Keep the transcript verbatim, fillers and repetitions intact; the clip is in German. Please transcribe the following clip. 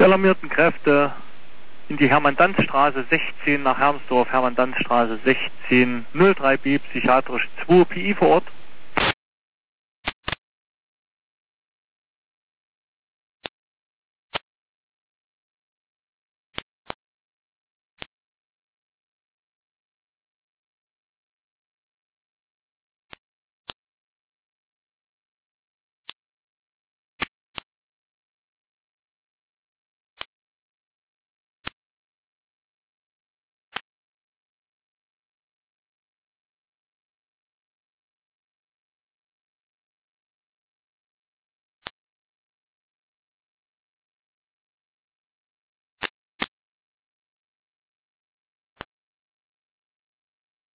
alarmierten Kräfte in die Hermann-Danz-Straße sechzehn nach Hermsdorf, Hermann-Danz-Straße sechzehn, null drei B, psychiatrisch zwei P I vor Ort.